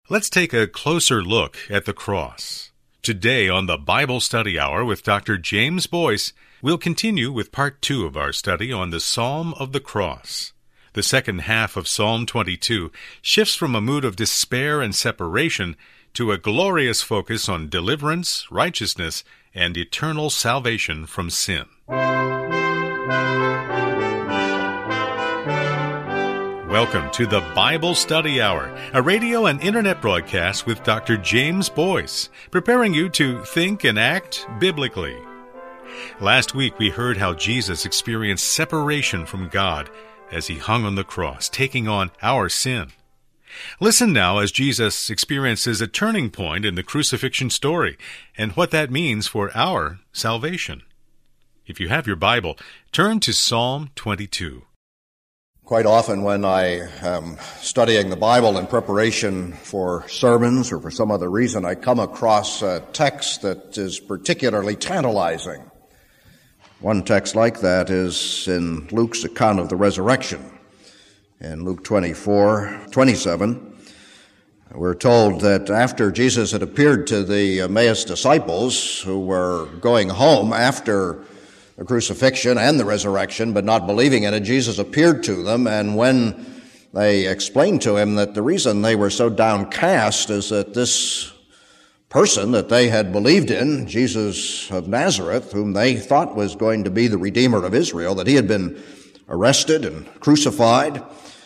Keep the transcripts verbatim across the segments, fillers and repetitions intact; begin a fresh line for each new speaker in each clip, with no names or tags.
Let's take a closer look at the cross. Today on the Bible Study Hour with Doctor James Boyce, we'll continue with part two of our study on the Psalm of the Cross. The second half of Psalm twenty-two shifts from a mood of despair and separation to a glorious focus on deliverance, righteousness, and eternal salvation from sin. Welcome to the Bible Study Hour, a radio and internet broadcast with Doctor James Boyce, preparing you to think and act biblically. Last week we heard how Jesus experienced separation from God as he hung on the cross, taking on our sin. Listen now as Jesus experiences a turning point in the crucifixion story and what that means for our salvation. If you have your Bible, turn to Psalm twenty-two.
Quite often when I am studying the Bible in preparation for sermons or for some other reason, I come across a text that is particularly tantalizing. One text like that is in Luke's account of the resurrection. In Luke twenty-four twenty-seven, we're told that after Jesus had appeared to the Emmaus disciples who were going home after the crucifixion and the resurrection, but not believing in it, Jesus appeared to them, and when they explained to him that the reason they were so downcast is that this person that they had believed in, Jesus of Nazareth, whom they thought was going to be the Redeemer of Israel, that he had been arrested and crucified,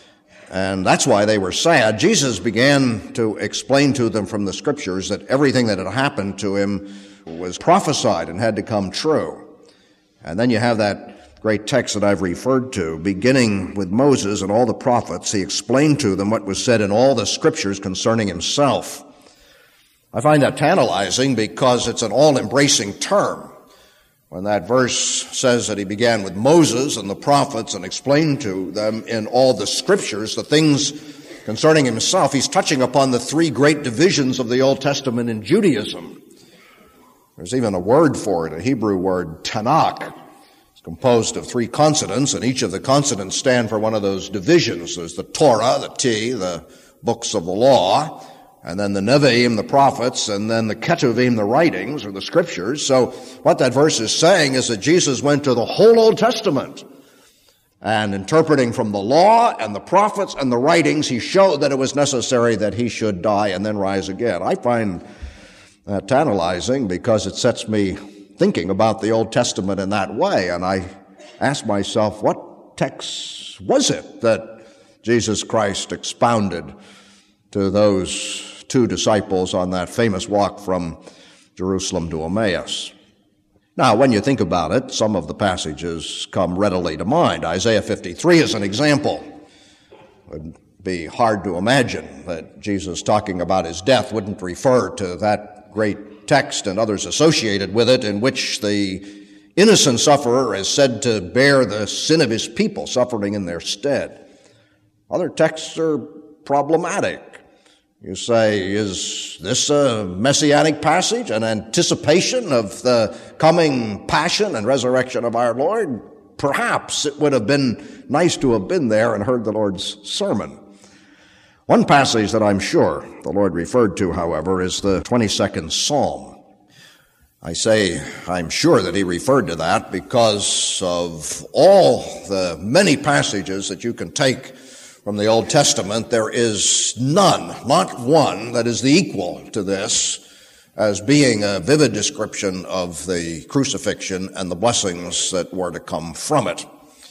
and that's why they were sad. Jesus began to explain to them from the Scriptures that everything that had happened to him was prophesied and had to come true. And then you have that great text that I've referred to, beginning with Moses and all the prophets. He explained to them what was said in all the Scriptures concerning himself. I find that tantalizing because it's an all-embracing term. When that verse says that he began with Moses and the prophets and explained to them in all the Scriptures the things concerning himself, he's touching upon the three great divisions of the Old Testament in Judaism. There's even a word for it, a Hebrew word, Tanakh. It's composed of three consonants, and each of the consonants stand for one of those divisions. There's the Torah, the T, the books of the law, and then the Nevi'im, the prophets, and then the Ketuvim, the writings, or the Scriptures. So what that verse is saying is that Jesus went to the whole Old Testament, and interpreting from the law and the prophets and the writings, he showed that it was necessary that he should die and then rise again. I find Uh, tantalizing because it sets me thinking about the Old Testament in that way, and I ask myself, what text was it that Jesus Christ expounded to those two disciples on that famous walk from Jerusalem to Emmaus? Now, when you think about it, some of the passages come readily to mind. Isaiah fifty-three is an example. It would be hard to imagine that Jesus, talking about his death, wouldn't refer to that great text and others associated with it, in which the innocent sufferer is said to bear the sin of his people, suffering in their stead. Other texts are problematic. You say, is this a messianic passage, an anticipation of the coming passion and resurrection of our Lord? Perhaps it would have been nice to have been there and heard the Lord's sermon. One passage that I'm sure the Lord referred to, however, is the twenty-second Psalm. I say I'm sure that he referred to that because of all the many passages that you can take from the Old Testament, there is none, not one, that is the equal to this as being a vivid description of the crucifixion and the blessings that were to come from it.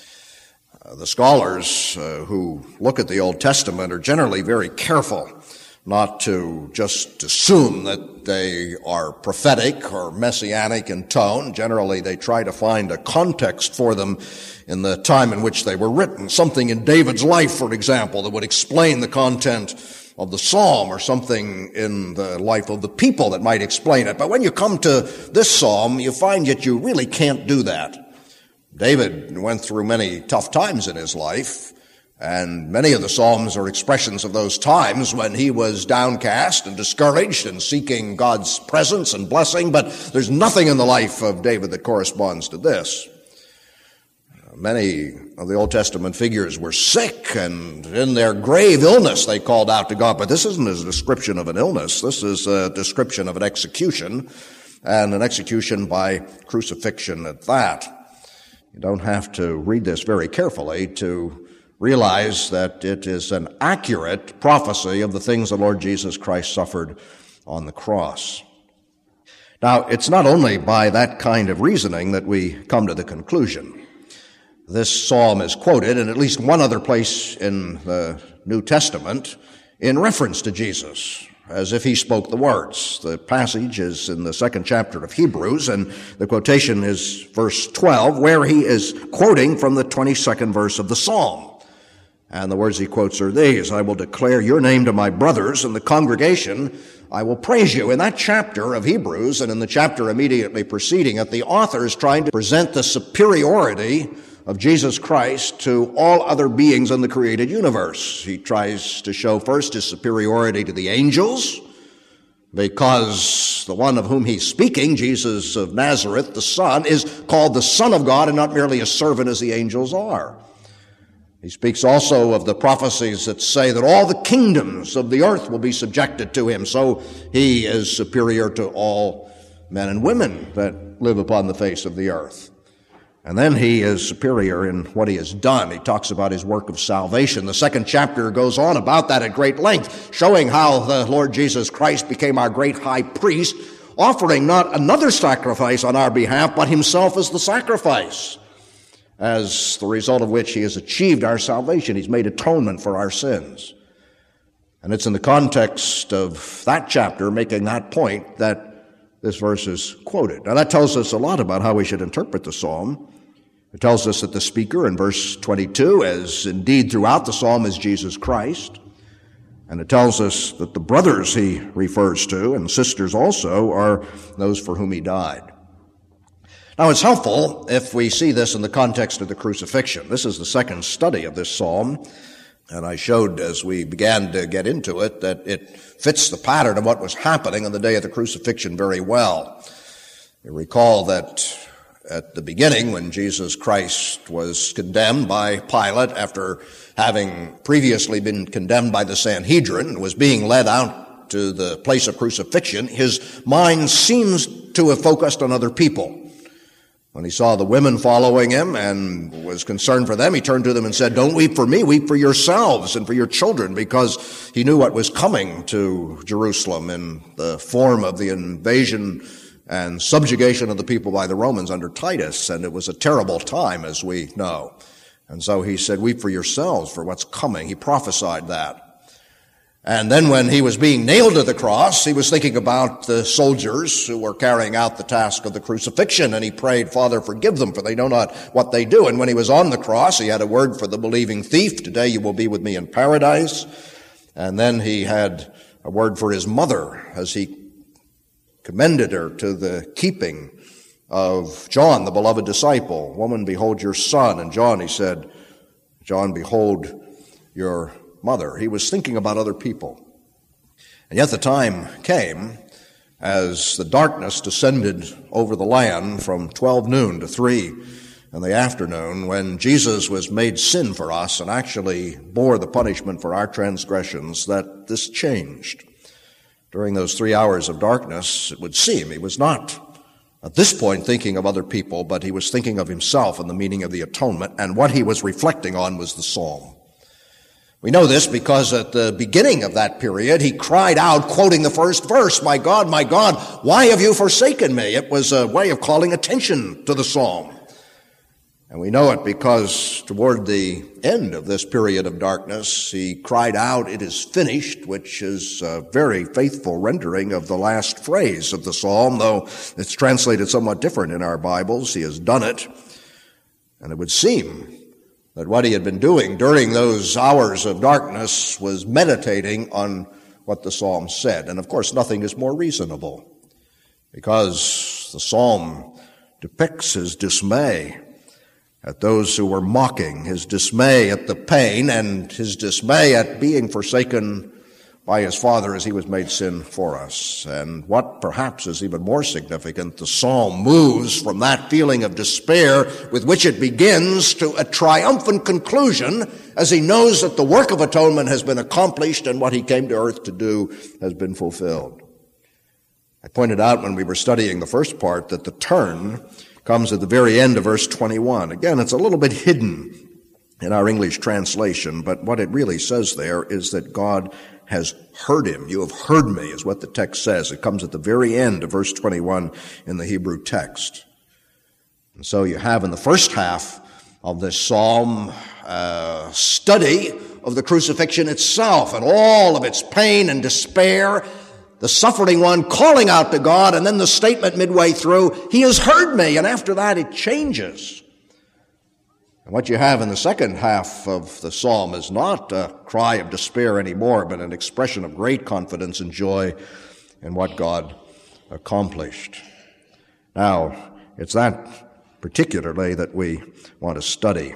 Uh, the scholars uh, who look at the Old Testament are generally very careful not to just assume that they are prophetic or messianic in tone. Generally, they try to find a context for them in the time in which they were written. Something in David's life, for example, that would explain the content of the psalm, or something in the life of the people that might explain it. But when you come to this psalm, you find that you really can't do that. David went through many tough times in his life, and many of the Psalms are expressions of those times when he was downcast and discouraged and seeking God's presence and blessing, but there's nothing in the life of David that corresponds to this. many of the Old Testament figures were sick, and in their grave illness they called out to God. But this isn't a description of an illness. This is a description of an execution, and an execution by crucifixion at that. You don't have to read this very carefully to realize that it is an accurate prophecy of the things the Lord Jesus Christ suffered on the cross. Now, it's not only by that kind of reasoning that we come to the conclusion. This psalm is quoted in at least one other place in the New Testament in reference to Jesus, as if he spoke the words. The passage is in the second chapter of Hebrews, and the quotation is verse twelve, where he is quoting from the twenty-second verse of the psalm. And the words he quotes are these: I will declare your name to my brothers, and the congregation I will praise you. In that chapter of Hebrews, and in the chapter immediately preceding it, the author is trying to present the superiority of Jesus Christ to all other beings in the created universe. He tries to show first his superiority to the angels, because the one of whom he's speaking, Jesus of Nazareth, the Son, is called the Son of God and not merely a servant as the angels are. He speaks also of the prophecies that say that all the kingdoms of the earth will be subjected to him, so he is superior to all men and women that live upon the face of the earth. And then he is superior in what he has done. He talks about his work of salvation. The second chapter goes on about that at great length, showing how the Lord Jesus Christ became our great high priest, offering not another sacrifice on our behalf, but himself as the sacrifice, as the result of which he has achieved our salvation. He's made atonement for our sins. And it's in the context of that chapter, making that point, that this verse is quoted. Now that tells us a lot about how we should interpret the psalm. It tells us that the speaker in verse twenty-two, as indeed throughout the psalm, is Jesus Christ. And it tells us that the brothers he refers to, and sisters also, are those for whom he died. Now, it's helpful if we see this in the context of the crucifixion. This is the second study of this psalm, and I showed as we began to get into it that it fits the pattern of what was happening on the day of the crucifixion very well. You recall that at the beginning, when Jesus Christ was condemned by Pilate after having previously been condemned by the Sanhedrin and was being led out to the place of crucifixion, his mind seems to have focused on other people. When he saw the women following him and was concerned for them, he turned to them and said, "Don't weep for me, weep for yourselves and for your children," because he knew what was coming to Jerusalem in the form of the invasion and subjugation of the people by the Romans under Titus. And it was a terrible time, as we know. And so he said, "Weep for yourselves for what's coming." He prophesied that. And then when he was being nailed to the cross, he was thinking about the soldiers who were carrying out the task of the crucifixion, and he prayed, "Father, forgive them, for they know not what they do." And when he was on the cross, he had a word for the believing thief: "Today you will be with me in paradise." And then he had a word for his mother as he commended her to the keeping of John, the beloved disciple. "Woman, behold your son." And John, he said, "John, behold your mother." He was thinking about other people. And yet the time came as the darkness descended over the land from twelve noon to three in the afternoon, when Jesus was made sin for us and actually bore the punishment for our transgressions, that this changed. During those three hours of darkness, it would seem he was not at this point thinking of other people, but he was thinking of himself and the meaning of the atonement, and what he was reflecting on was the psalm. We know this because at the beginning of that period, he cried out, quoting the first verse, "My God, my God, why have you forsaken me?" It was a way of calling attention to the psalm. And we know it because toward the end of this period of darkness, he cried out, "It is finished," which is a very faithful rendering of the last phrase of the psalm, though it's translated somewhat different in our Bibles. He has done it. And it would seem that what he had been doing during those hours of darkness was meditating on what the psalm said. And of course, nothing is more reasonable, because the psalm depicts his dismay at those who were mocking, his dismay at the pain, and his dismay at being forsaken by his Father as he was made sin for us. And what perhaps is even more significant, the psalm moves from that feeling of despair with which it begins to a triumphant conclusion as he knows that the work of atonement has been accomplished and what he came to earth to do has been fulfilled. I pointed out when we were studying the first part that the turn comes at the very end of verse twenty-one. Again, it's a little bit hidden in our English translation, but what it really says there is that God has heard him. You have heard me, is what the text says. It comes at the very end of verse twenty-one in the Hebrew text. And so you have in the first half of this psalm uh, study of the crucifixion itself and all of its pain and despair, the suffering one calling out to God, and then the statement midway through, he has heard me, and after that it changes. And what you have in the second half of the psalm is not a cry of despair anymore, but an expression of great confidence and joy in what God accomplished. Now, it's that particularly that we want to study.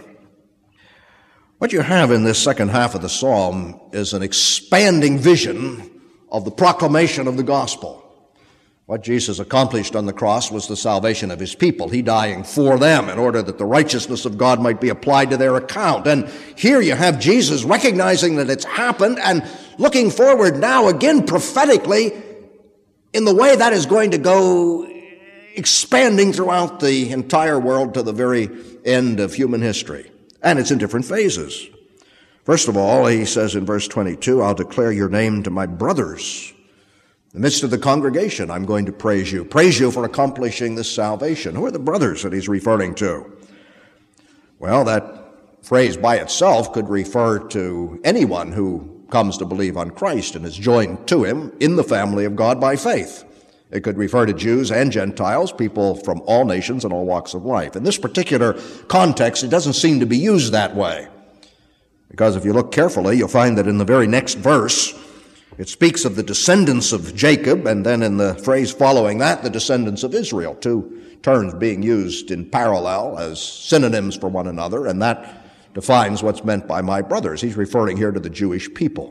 What you have in this second half of the psalm is an expanding vision of the proclamation of the gospel. What Jesus accomplished on the cross was the salvation of his people, he dying for them in order that the righteousness of God might be applied to their account. And here you have Jesus recognizing that it's happened and looking forward now again prophetically in the way that is going to go expanding throughout the entire world to the very end of human history. And it's in different phases. First of all, he says in verse twenty-two, I'll declare your name to my brothers. In the midst of the congregation, I'm going to praise you. Praise you for accomplishing this salvation. Who are the brothers that he's referring to? Well, that phrase by itself could refer to anyone who comes to believe on Christ and is joined to him in the family of God by faith. It could refer to Jews and Gentiles, people from all nations and all walks of life. In this particular context, it doesn't seem to be used that way. Because if you look carefully, you'll find that in the very next verse, it speaks of the descendants of Jacob, and then in the phrase following that, the descendants of Israel, two terms being used in parallel as synonyms for one another, and that defines what's meant by my brothers. He's referring here to the Jewish people.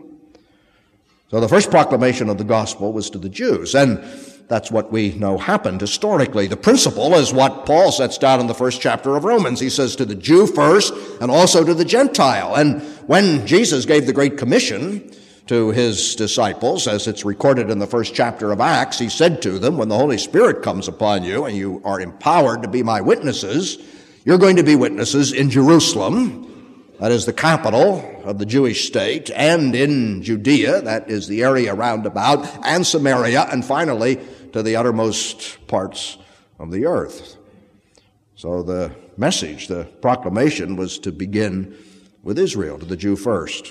So the first proclamation of the gospel was to the Jews, and that's what we know happened historically. The principle is what Paul sets down in the first chapter of Romans. He says to the Jew first and also to the Gentile. And when Jesus gave the Great Commission to his disciples, as it's recorded in the first chapter of Acts, he said to them, when the Holy Spirit comes upon you and you are empowered to be my witnesses, you're going to be witnesses in Jerusalem, that is the capital of the Jewish state, and in Judea, that is the area round about, and Samaria, and finally to the uttermost parts of the earth. So the message, the proclamation, was to begin with Israel, to the Jew first.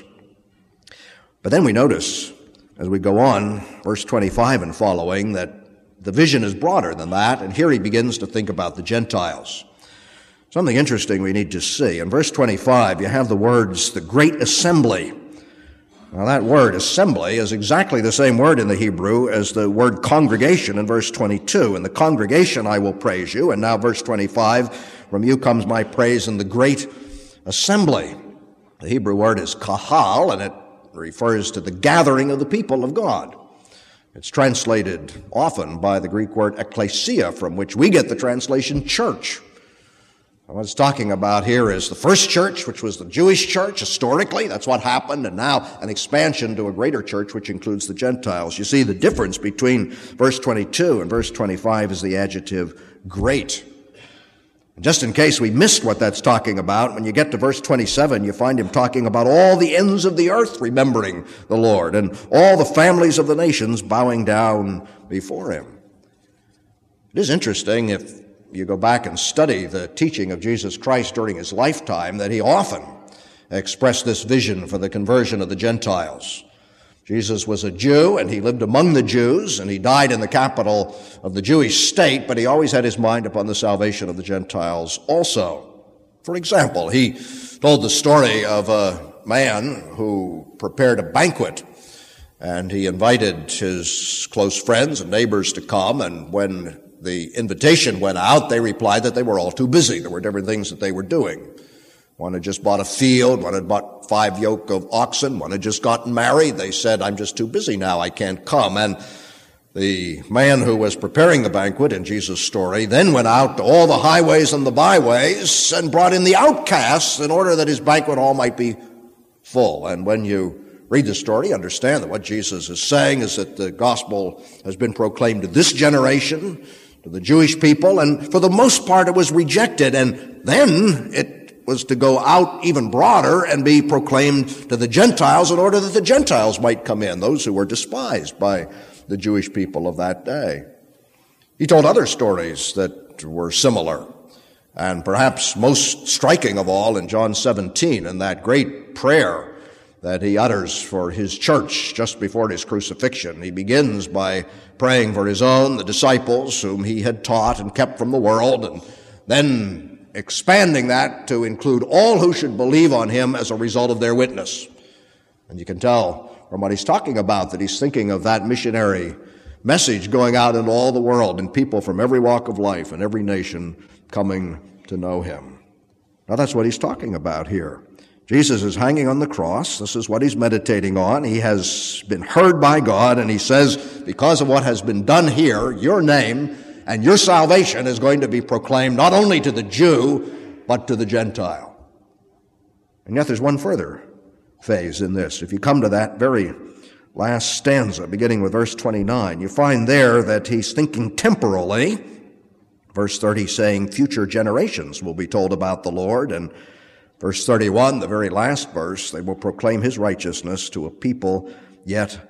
But then we notice, as we go on, verse twenty-five and following, that the vision is broader than that, and here he begins to think about the Gentiles. Something interesting we need to see. In verse twenty-five, you have the words, the great assembly. Now that word, assembly, is exactly the same word in the Hebrew as the word congregation in verse twenty-two. In the congregation I will praise you. And now verse twenty-five, from you comes my praise in the great assembly. The Hebrew word is kahal, and it refers to the gathering of the people of God. It's translated often by the Greek word ekklesia, from which we get the translation church. What it's talking about here is the first church, which was the Jewish church historically. That's what happened. And now an expansion to a greater church, which includes the Gentiles. You see, the difference between verse twenty-two and verse twenty-five is the adjective great. Just in case we missed what that's talking about, when you get to verse twenty-seven, you find him talking about all the ends of the earth remembering the Lord and all the families of the nations bowing down before him. It is interesting if you go back and study the teaching of Jesus Christ during his lifetime, that he often expressed this vision for the conversion of the Gentiles. Jesus was a Jew, and he lived among the Jews, and he died in the capital of the Jewish state, but he always had his mind upon the salvation of the Gentiles also. For example, he told the story of a man who prepared a banquet, and he invited his close friends and neighbors to come, and when the invitation went out, they replied that they were all too busy. There were different things that they were doing. One had just bought a field, one had bought five yoke of oxen, one had just gotten married. They said, I'm just too busy now, I can't come. And the man who was preparing the banquet in Jesus' story then went out to all the highways and the byways and brought in the outcasts in order that his banquet hall might be full. And when you read the story, understand that what Jesus is saying is that the gospel has been proclaimed to this generation, to the Jewish people, and for the most part it was rejected. And then it was to go out even broader and be proclaimed to the Gentiles in order that the Gentiles might come in, those who were despised by the Jewish people of that day. He told other stories that were similar, and perhaps most striking of all in John seventeen, in that great prayer that he utters for his church just before his crucifixion. He begins by praying for his own, the disciples whom he had taught and kept from the world, and then expanding that to include all who should believe on him as a result of their witness. And you can tell from what he's talking about that he's thinking of that missionary message going out into all the world and people from every walk of life and every nation coming to know him. Now that's what he's talking about here. Jesus is hanging on the cross. This is what he's meditating on. He has been heard by God, and he says, because of what has been done here, your name and your salvation is going to be proclaimed not only to the Jew, but to the Gentile. And yet there's one further phase in this. If you come to that very last stanza, beginning with verse twenty-nine, you find there that he's thinking temporally. Verse thirty saying future generations will be told about the Lord, and verse thirty-one, the very last verse, they will proclaim his righteousness to a people yet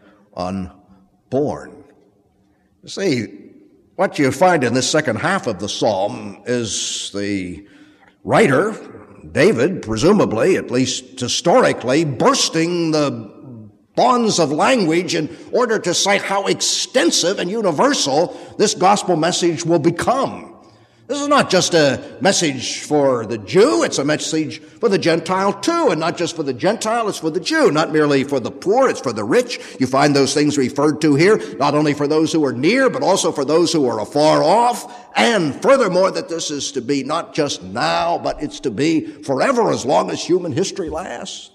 unborn. You see, what you find in this second half of the psalm is the writer, David, presumably, at least historically, bursting the bonds of language in order to cite how extensive and universal this gospel message will become. This is not just a message for the Jew, it's a message for the Gentile too, and not just for the Gentile, it's for the Jew, not merely for the poor, it's for the rich. You find those things referred to here, not only for those who are near, but also for those who are afar off, and furthermore that this is to be not just now, but it's to be forever as long as human history lasts.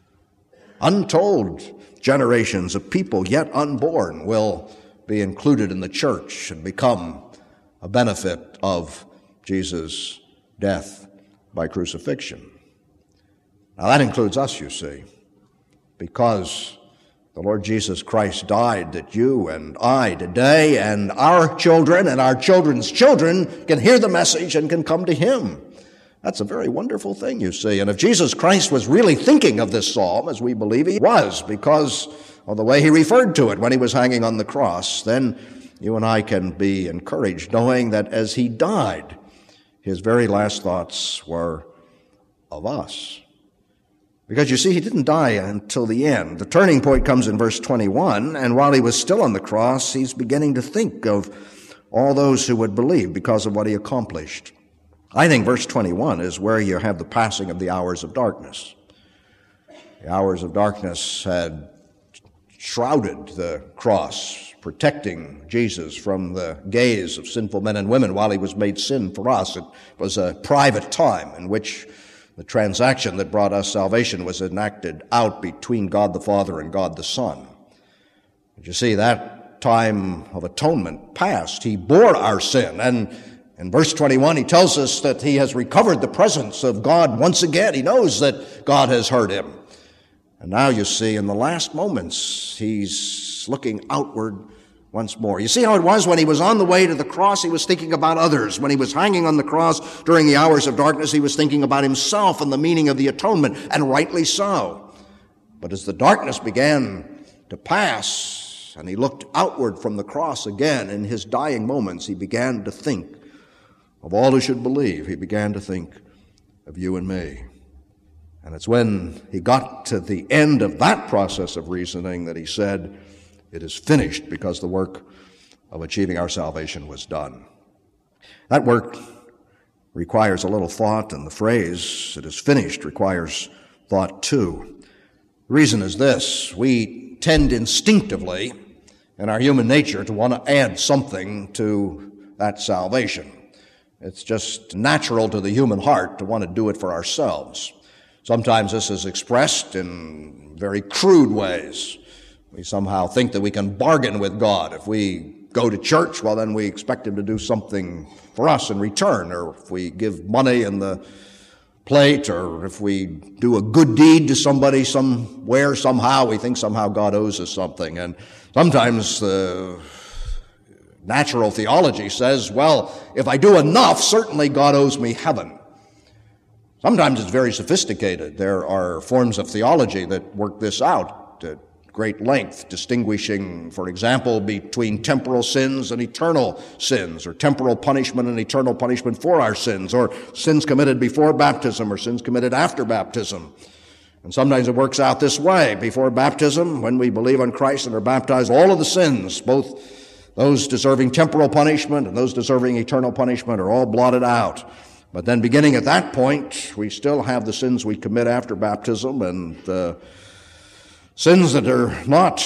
Untold generations of people yet unborn will be included in the church and become a benefit of Jesus' death by crucifixion. Now that includes us, you see, because the Lord Jesus Christ died that you and I today and our children and our children's children can hear the message and can come to him. That's a very wonderful thing, you see. And if Jesus Christ was really thinking of this psalm, as we believe he was, because of the way he referred to it when he was hanging on the cross, then you and I can be encouraged knowing that as he died, his very last thoughts were of us. Because you see, he didn't die until the end. The turning point comes in verse twenty-one, and while he was still on the cross, he's beginning to think of all those who would believe because of what he accomplished. I think verse twenty-one is where you have the passing of the hours of darkness. The hours of darkness had shrouded the cross, protecting Jesus from the gaze of sinful men and women while he was made sin for us. It was a private time in which the transaction that brought us salvation was enacted out between God the Father and God the Son. But you see, that time of atonement passed. He bore our sin, and in verse twenty-one, he tells us that he has recovered the presence of God once again. He knows that God has heard him. And now you see, in the last moments, he's looking outward once more. You see how it was when he was on the way to the cross, he was thinking about others. When he was hanging on the cross during the hours of darkness, he was thinking about himself and the meaning of the atonement, and rightly so. But as the darkness began to pass, and he looked outward from the cross again, in his dying moments, he began to think of all who should believe. He began to think of you and me. And it's when he got to the end of that process of reasoning that he said, it is finished, because the work of achieving our salvation was done. That work requires a little thought, and the phrase, it is finished, requires thought too. The reason is this: we tend instinctively in our human nature to want to add something to that salvation. It's just natural to the human heart to want to do it for ourselves. Sometimes this is expressed in very crude ways. We somehow think that we can bargain with God. If we go to church, well, then we expect Him to do something for us in return. Or if we give money in the plate, or if we do a good deed to somebody somewhere, somehow, we think somehow God owes us something. And sometimes the natural theology says, well, if I do enough, certainly God owes me heaven. Sometimes it's very sophisticated. There are forms of theology that work this out at great length, distinguishing, for example, between temporal sins and eternal sins, or temporal punishment and eternal punishment for our sins, or sins committed before baptism or sins committed after baptism. And sometimes it works out this way. Before baptism, when we believe on Christ and are baptized, all of the sins, both those deserving temporal punishment and those deserving eternal punishment, are all blotted out. But then beginning at that point, we still have the sins we commit after baptism, and the uh, sins that are not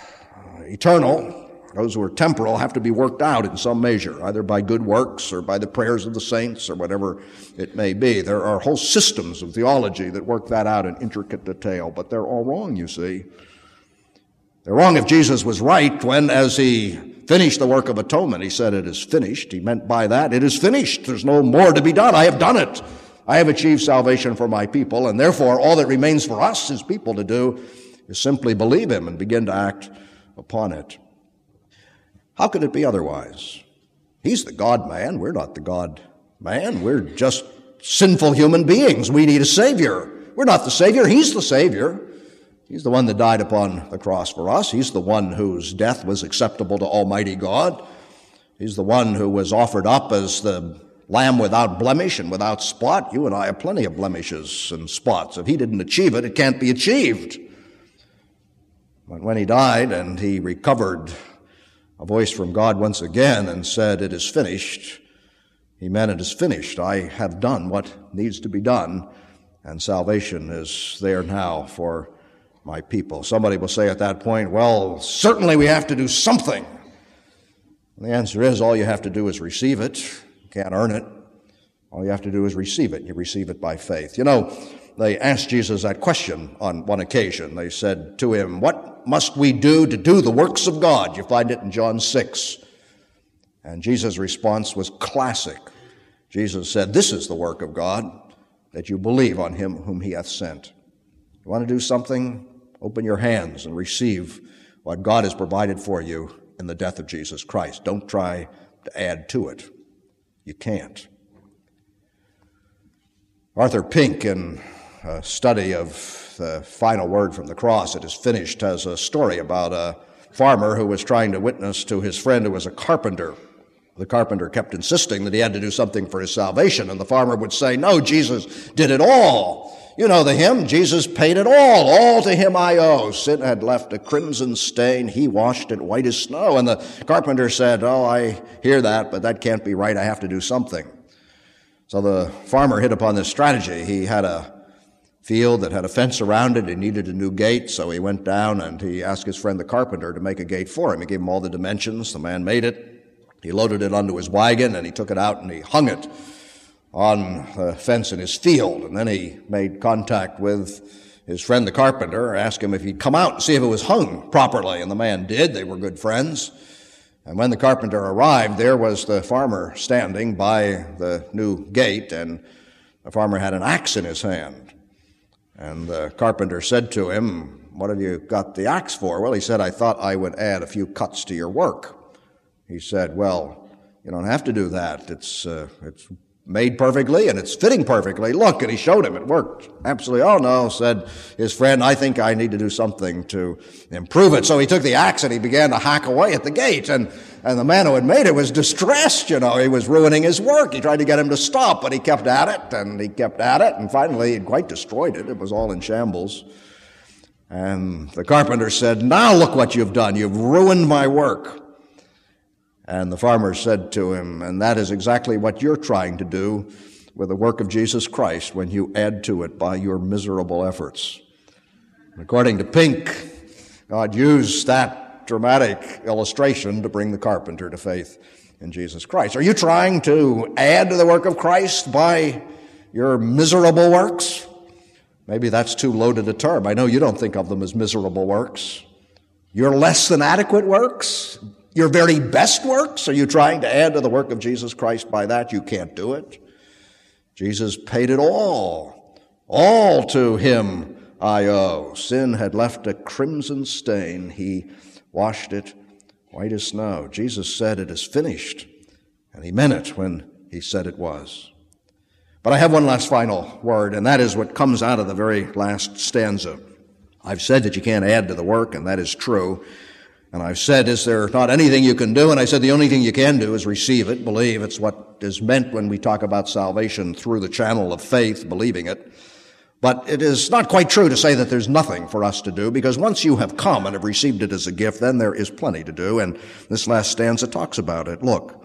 eternal, those who are temporal, have to be worked out in some measure, either by good works or by the prayers of the saints or whatever it may be. There are whole systems of theology that work that out in intricate detail, but they're all wrong, you see. They're wrong if Jesus was right when, as He finished the work of atonement, He said, "It is finished." He meant by that, it is finished. There's no more to be done. I have done it. I have achieved salvation for my people, and therefore all that remains for us, His people, to do is simply believe Him and begin to act upon it. How could it be otherwise? He's the God-man. We're not the God-man. We're just sinful human beings. We need a Savior. We're not the Savior. He's the Savior. He's the one that died upon the cross for us. He's the one whose death was acceptable to Almighty God. He's the one who was offered up as the Lamb without blemish and without spot. You and I have plenty of blemishes and spots. If He didn't achieve it, it can't be achieved. But when He died and He recovered a voice from God once again and said, "It is finished," He meant it is finished. I have done what needs to be done, and salvation is there now for my people. Somebody will say at that point, well, certainly we have to do something. And the answer is, all you have to do is receive it. You can't earn it. All you have to do is receive it. You receive it by faith. You know, they asked Jesus that question on one occasion. They said to Him, "What must we do to do the works of God?" You find it in John six. And Jesus' response was classic. Jesus said, "This is the work of God, that you believe on Him whom He hath sent." You want to do something? Open your hands and receive what God has provided for you in the death of Jesus Christ. Don't try to add to it. You can't. Arthur Pink, in a study of the final word from the cross, "It is finished," has a story about a farmer who was trying to witness to his friend who was a carpenter. The carpenter kept insisting that he had to do something for his salvation, and the farmer would say, "No, Jesus did it all. You know the hymn, Jesus paid it all. All to Him I owe. Sin had left a crimson stain. He washed it white as snow." And the carpenter said, "Oh, I hear that, but that can't be right. I have to do something." So the farmer hit upon this strategy. He had a field that had a fence around it. He needed a new gate, so he went down and he asked his friend the carpenter to make a gate for him. He gave him all the dimensions. The man made it. He loaded it onto his wagon, and he took it out and he hung it on the fence in his field. And then he made contact with his friend the carpenter, asked him if he'd come out and see if it was hung properly. And the man did. They were good friends. And when the carpenter arrived, there was the farmer standing by the new gate, and the farmer had an axe in his hand. And the carpenter said to him, "What have you got the axe for?" "Well," he said, "I thought I would add a few cuts to your work." He said, "Well, you don't have to do that. It's uh, it's made perfectly, and it's fitting perfectly. Look," and he showed him. It worked. Absolutely. "Oh, no," said his friend, "I think I need to do something to improve it." So he took the axe and he began to hack away at the gate. And, and the man who had made it was distressed. You know, he was ruining his work. He tried to get him to stop, but he kept at it, and he kept at it, and finally he quite destroyed it. It was all in shambles. And the carpenter said, "Now look what you've done. You've ruined my work." And the farmer said to him, "And that is exactly what you're trying to do with the work of Jesus Christ when you add to it by your miserable efforts." And according to Pink, God used that dramatic illustration to bring the carpenter to faith in Jesus Christ. Are you trying to add to the work of Christ by your miserable works? Maybe that's too loaded a term. I know you don't think of them as miserable works. Your less than adequate works? Your very best works? Are you trying to add to the work of Jesus Christ by that? You can't do it. Jesus paid it all. All to him I owe. Sin had left a crimson stain. He washed it white as snow. Jesus said it is finished, and he meant it when he said it was. But I have one last final word, and that is what comes out of the very last stanza. I've said that you can't add to the work, and that is true. And I've said, is there not anything you can do? And I said, the only thing you can do is receive it, believe. It's what is meant when we talk about salvation through the channel of faith, believing it. But it is not quite true to say that there's nothing for us to do, because once you have come and have received it as a gift, then there is plenty to do. And this last stanza talks about it. Look,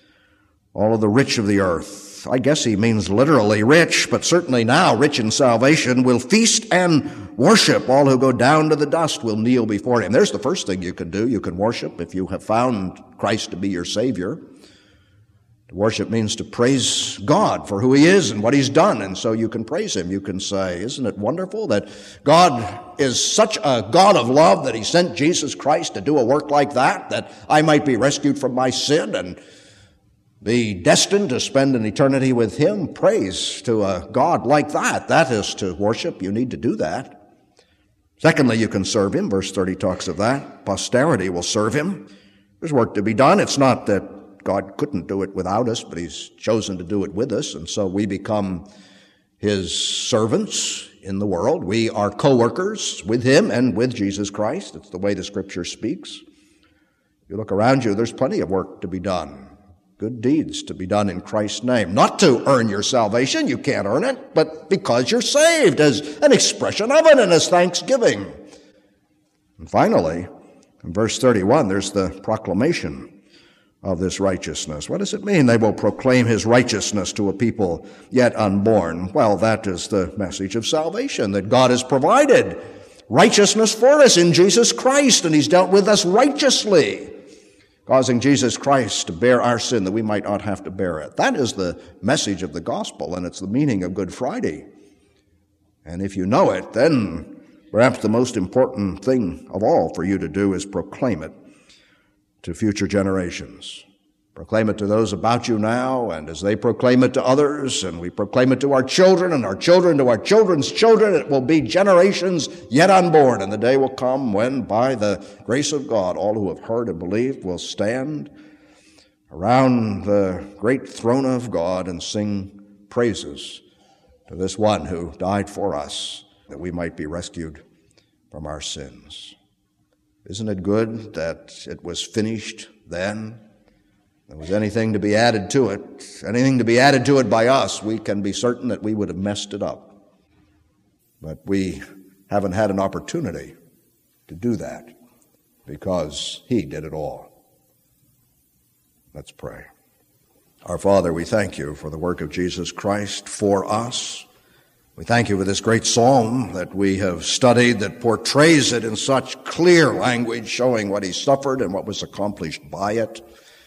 all of the rich of the earth, I guess he means literally rich, but certainly now rich in salvation, will feast and worship. All who go down to the dust will kneel before him. There's the first thing you can do. You can worship if you have found Christ to be your Savior. To worship means to praise God for who he is and what he's done, and so you can praise him. You can say, isn't it wonderful that God is such a God of love that he sent Jesus Christ to do a work like that, that I might be rescued from my sin and be destined to spend an eternity with him? Praise to a God like that. That is to worship. You need to do that. Secondly, you can serve him. Verse thirty talks of that. Posterity will serve him. There's work to be done. It's not that God couldn't do it without us, but he's chosen to do it with us, and so we become his servants in the world. We are co-workers with him and with Jesus Christ. It's the way the Scripture speaks. You look around you, there's plenty of work to be done. Good deeds to be done in Christ's name. Not to earn your salvation, you can't earn it, but because you're saved, as an expression of it and as thanksgiving. And finally, in verse thirty-one, there's the proclamation of this righteousness. What does it mean? They will proclaim his righteousness to a people yet unborn. Well, that is the message of salvation, that God has provided righteousness for us in Jesus Christ, and he's dealt with us righteously, causing Jesus Christ to bear our sin that we might not have to bear it. That is the message of the gospel, and it's the meaning of Good Friday. And if you know it, then perhaps the most important thing of all for you to do is proclaim it to future generations. Proclaim it to those about you now, and as they proclaim it to others, and we proclaim it to our children, and our children to our children's children, it will be generations yet unborn, and the day will come when, by the grace of God, all who have heard and believed will stand around the great throne of God and sing praises to this one who died for us, that we might be rescued from our sins. Isn't it good that it was finished then? If there was anything to be added to it, anything to be added to it by us, we can be certain that we would have messed it up. But we haven't had an opportunity to do that because he did it all. Let's pray. Our Father, we thank you for the work of Jesus Christ for us. We thank you for this great psalm that we have studied that portrays it in such clear language, showing what he suffered and what was accomplished by it.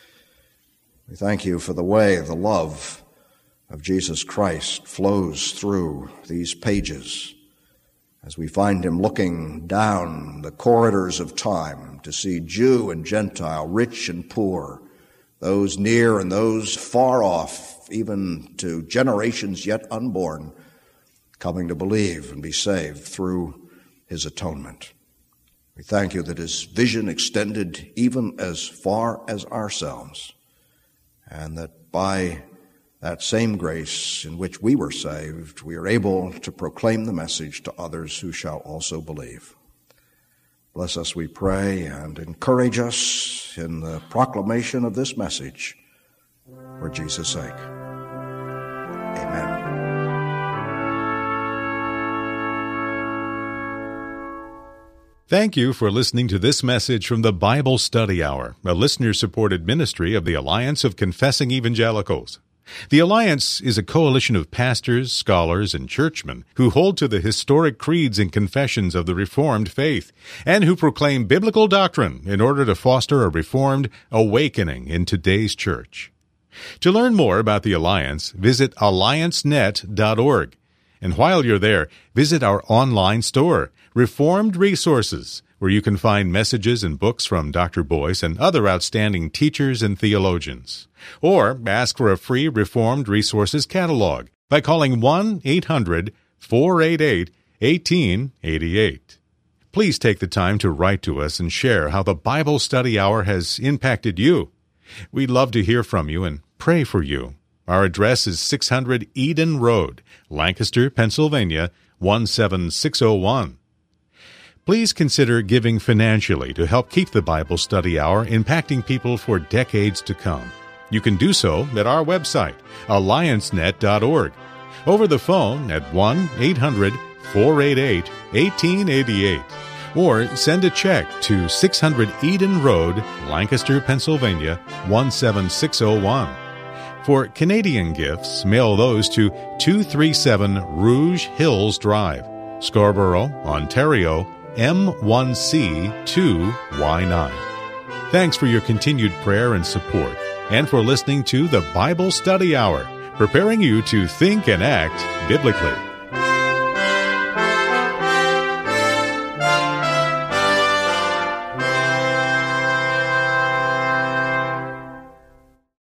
We thank you for the way the love of Jesus Christ flows through these pages as we find him looking down the corridors of time to see Jew and Gentile, rich and poor, those near and those far off, even to generations yet unborn, coming to believe and be saved through his atonement. We thank you that his vision extended even as far as ourselves, and that by that same grace in which we were saved, we are able to proclaim the message to others who shall also believe. Bless us, we pray, and encourage us in the proclamation of this message for Jesus' sake. Amen.
Thank you for listening to this message from the Bible Study Hour, a listener-supported ministry of the Alliance of Confessing Evangelicals. The Alliance is a coalition of pastors, scholars, and churchmen who hold to the historic creeds and confessions of the Reformed faith and who proclaim biblical doctrine in order to foster a Reformed awakening in today's church. To learn more about the Alliance, visit alliance net dot org. And while you're there, visit our online store, Reformed Resources, where you can find messages and books from Doctor Boyce and other outstanding teachers and theologians. Or ask for a free Reformed Resources catalog by calling one eight hundred four eight eight eighteen eighty-eight. Please take the time to write to us and share how the Bible Study Hour has impacted you. We'd love to hear from you and pray for you. Our address is six hundred Eden Road, Lancaster, Pennsylvania, one seven six oh one. Please consider giving financially to help keep the Bible Study Hour impacting people for decades to come. You can do so at our website, alliance net dot org, over the phone at one eight hundred four eight eight eighteen eighty-eight, or send a check to six hundred Eden Road, Lancaster, Pennsylvania, one seven six oh one. For Canadian gifts, mail those to two thirty-seven Rouge Hills Drive, Scarborough, Ontario, M one C two Y nine. Thanks for your continued prayer and support, and for listening to the Bible Study Hour, preparing you to think and act biblically.